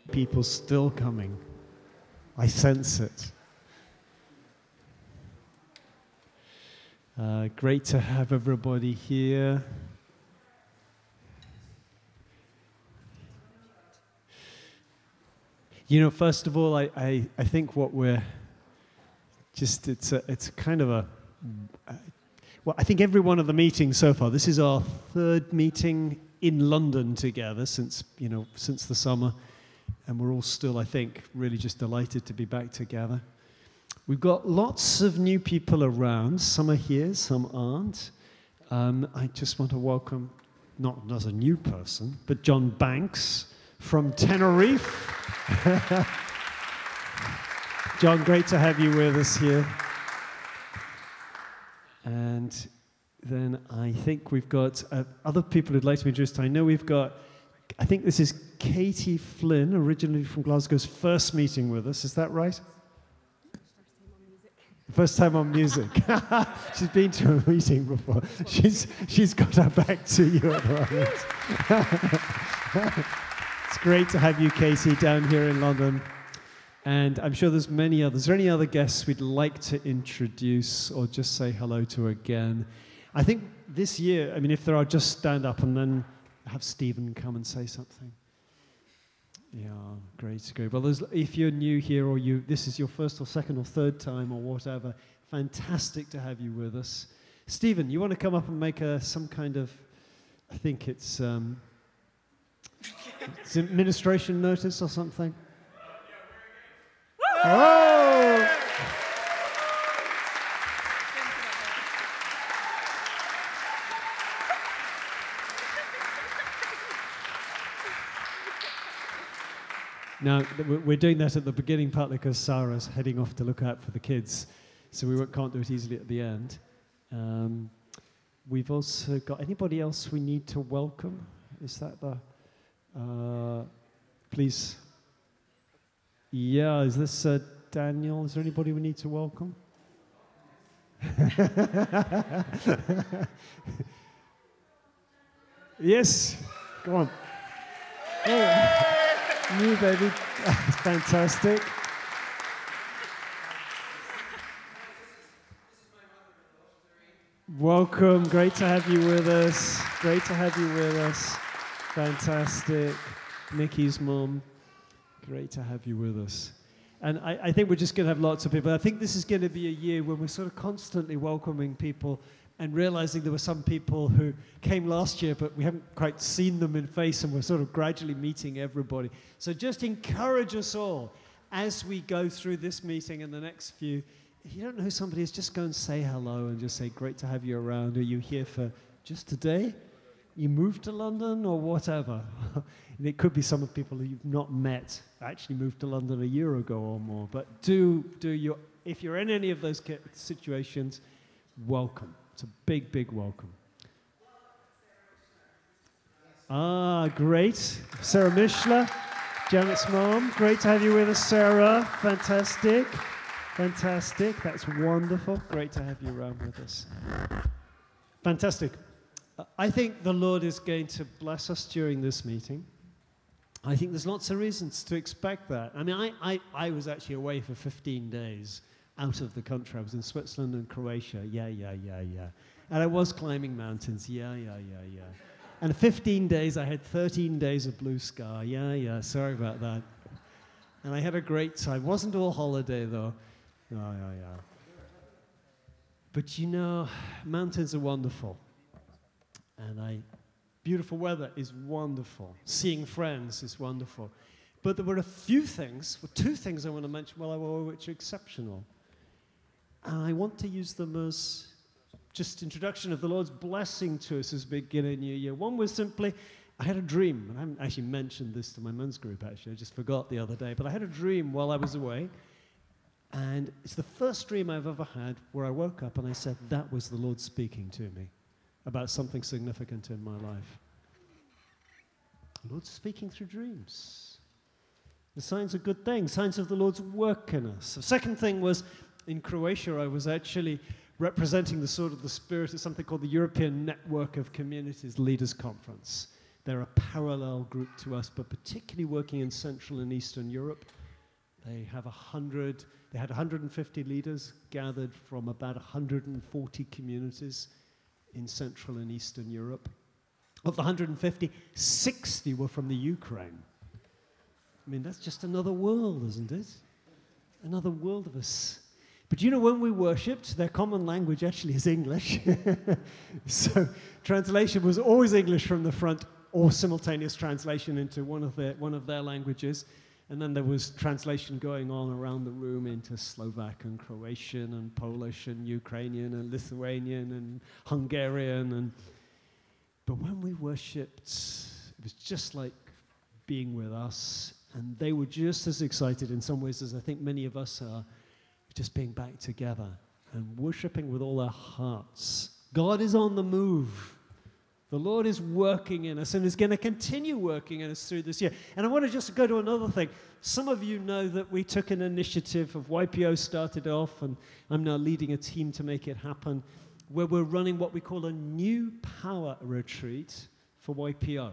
people still coming. I sense it. Great to have everybody here. You know, first of all, I think what we're just, it's kind of well, I think every one of the meetings so far, this is our third meeting in London together since the summer, and we're all still, I think, really just delighted to be back together. We've got lots of new people around. Some are here, some aren't. I just want to welcome, not as a new person, but John Banks from Tenerife. John, great to have you with us here. And then I think we've got other people who'd like to be introduced. I know we've got, I think this is Katie Flynn, originally from Glasgow's first meeting with us. Is that right? First time on music. She's been to a meeting before. She's got her back to you at the moment. It's great to have you, Katie, down here in London. And I'm sure there's many others. Is there any other guests we'd like to introduce or just say hello to again? I think this year, I mean, if there are, just stand up and then have Stephen come and say something. Yeah, great. Well, if you're new here or this is your first or second or third time or whatever, fantastic to have you with us. Stephen, you want to come up and make some kind of, I think it's administration notice or something? Oh! Now, we're doing that at the beginning partly because Sarah's heading off to look out for the kids, so we can't do it easily at the end. We've also got anybody else we need to welcome? Is that the... please. Yeah, is this Daniel? Is there anybody we need to welcome? Yes, go on. Oh. New baby, fantastic. Welcome, great to have you with us. Great to have you with us. Fantastic. Nikki's mum, great to have you with us. And I think we're just going to have lots of people. I think this is going to be a year when we're sort of constantly welcoming people and realizing there were some people who came last year, but we haven't quite seen them in face, and we're sort of gradually meeting everybody. So just encourage us all as we go through this meeting and the next few. If you don't know who somebody is, just go and say hello and just say, great to have you around. Are you here for just today? You moved to London or whatever? And it could be some of the people who you've not met, actually moved to London a year ago or more. But if you're in any of those situations, welcome. It's a big, big welcome. Great. Sarah Mishler, Janet's mom. Great to have you with us, Sarah. Fantastic. Fantastic. That's wonderful. Great to have you around with us. Fantastic. I think the Lord is going to bless us during this meeting. I think there's lots of reasons to expect that. I mean, I was actually away for 15 days. Out of the country. I was in Switzerland and Croatia. Yeah. And I was climbing mountains. Yeah. And 15 days, I had 13 days of blue sky. Yeah. Sorry about that. And I had a great time. Wasn't all holiday, though. Yeah. But you know, mountains are wonderful. And beautiful weather is wonderful. Seeing friends is wonderful. But there were two things I want to mention, which are exceptional. And I want to use them as just introduction of the Lord's blessing to us as we begin a new year. One was simply, I had a dream, and I haven't actually mentioned this to my men's group, actually. I just forgot the other day. But I had a dream while I was away, and it's the first dream I've ever had where I woke up and I said, that was the Lord speaking to me about something significant in my life. The Lord's speaking through dreams. The signs are good things, signs of the Lord's work in us. The second thing was, in Croatia, I was actually representing the spirit of something called the European Network of Communities Leaders Conference. They're a parallel group to us, but particularly working in Central and Eastern Europe. They had 150 leaders gathered from about 140 communities in Central and Eastern Europe. Of the 150, 60 were from the Ukraine. I mean, that's just another world, isn't it? Another world of us. But you know, when we worshipped, their common language actually is English. So translation was always English from the front, or simultaneous translation into one of their languages. And then there was translation going on around the room into Slovak and Croatian and Polish and Ukrainian and Lithuanian and Hungarian. But when we worshipped, it was just like being with us. And they were just as excited in some ways as I think many of us are, just being back together and worshiping with all our hearts. God is on the move. The Lord is working in us and is going to continue working in us through this year. And I want to just go to another thing. Some of you know that we took an initiative of YPO started off, and I'm now leading a team to make it happen, where we're running what we call a New Power Retreat for YPO.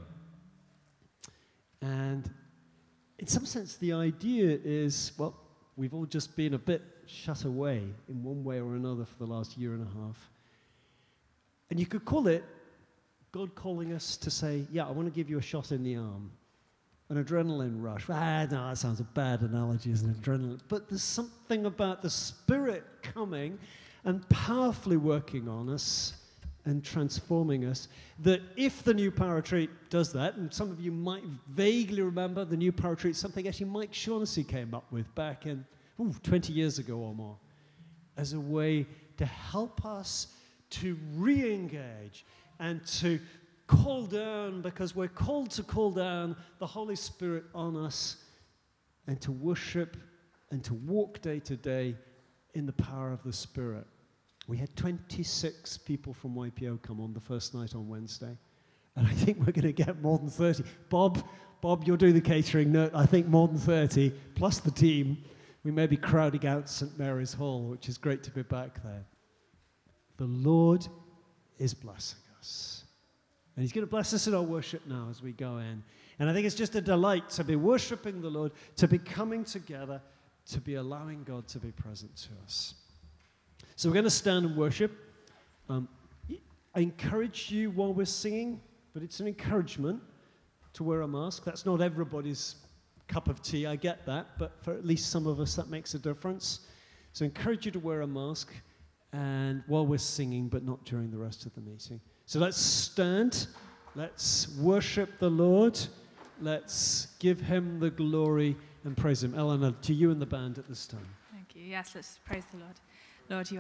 And in some sense, the idea is, well, we've all just been a bit shut away in one way or another for the last year and a half. And you could call it God calling us to say, yeah, I want to give you a shot in the arm, an adrenaline rush. No, that sounds a bad analogy as an adrenaline. But there's something about the Spirit coming and powerfully working on us and transforming us, that if the New Power Retreat does that, and some of you might vaguely remember the New Power Retreat, something actually Mike Shaughnessy came up with back in 20 years ago or more, as a way to help us to re-engage and to call down, because we're called to call down the Holy Spirit on us and to worship and to walk day to day in the power of the Spirit. We had 26 people from YPO come on the first night on Wednesday, and I think we're going to get more than 30. Bob, you'll do the catering. No, I think more than 30, plus the team. We may be crowding out St. Mary's Hall, which is great to be back there. The Lord is blessing us. And He's going to bless us in our worship now as we go in. And I think it's just a delight to be worshiping the Lord, to be coming together, to be allowing God to be present to us. So we're going to stand and worship. I encourage you while we're singing, but it's an encouragement to wear a mask. That's not everybody's cup of tea, I get that, but for at least some of us that makes a difference. So I encourage you to wear a mask and while we're singing, but not during the rest of the meeting. So let's stand, let's worship the Lord, let's give Him the glory and praise Him. Eleanor, to you and the band at this time. Thank you. Yes, let's praise the Lord. Lord, you